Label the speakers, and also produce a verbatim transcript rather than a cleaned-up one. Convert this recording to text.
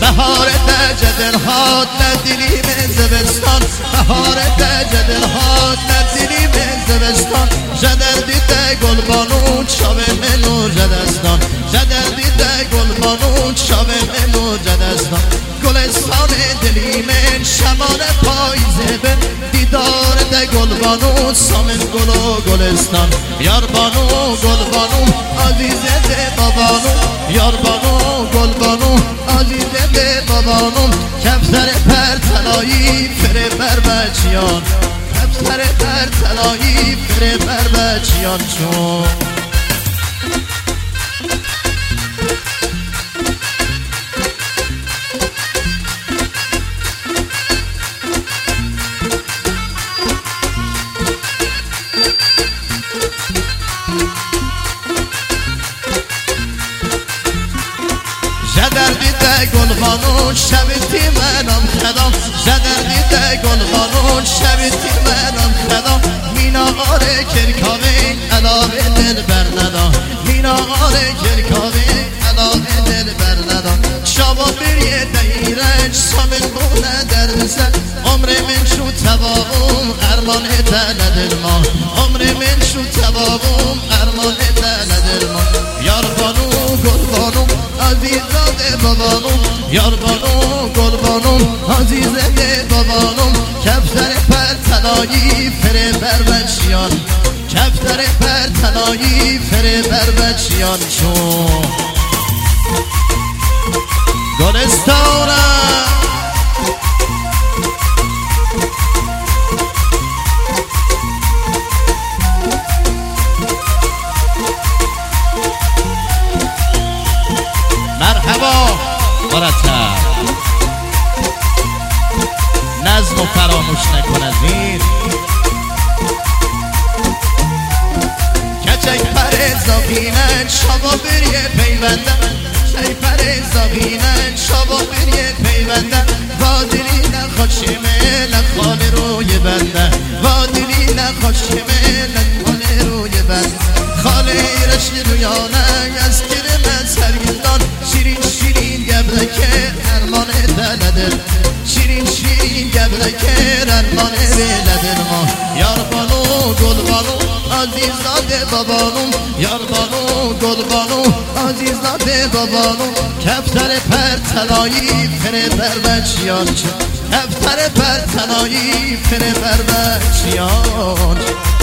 Speaker 1: بهار دجه دلهات ندیلی من زبستان بهار دجه دلهات ندیلی من زبستان جدر دیده گل بانو شب منو جدستان جدر دیده گل بانو شب منو جدستان گلستان دلی من شمال پاییزه به دیدار ده گل بانو سامن گل و گلستان یار بانو گل بانو عزیزه ده بابانو یار بانو گل بانو عزیزه ده بابانو کفتر پر تلایی فره بر بچیان کفتر پر تلایی فره بر بچیان چون جدر دیده گل بانو شبیتی منم خدام جدر دیده گل بانو شبیتی منم خدام مینا آره کرکاوی علاوه دل برندا مینا آره کرکاوی علاوه دل برندا شبا بریه دیرنج سامن بونه در بزن عمر من شو تبابم ارمان دل دل ما عمر من شو تبابم ارمان دل دل ما یار بانو گل بانو عزیزاده بابانم یار بانو گل بانم عزیزاده بابانم کفتر پر تلایی فره بر بچیان کفتر پر تلایی فره بر بچیان چون گلستانم مرحبا مرتب نظم و فراموش نکن از این کچک پر زاقینن شبا بریه پیوندن کچک پر زاقینن شبا بریه پیوندن وادلی نخوشیمه نخال روی بنده وادلی نخوشیمه نخال روی بنده خاله ایرش رویانه از کرمه سرگردان شیرین شیرین گبرکه ارمان دل شیرین شیرین گبرکه ارمان دل ما یار بانو گل بانو عزیزاده بابانو یار بانو گل بانو عزیزاده بابانو کفتر پر تلایی فره بر بچیان کفتر پر تلایی فره بر بچیان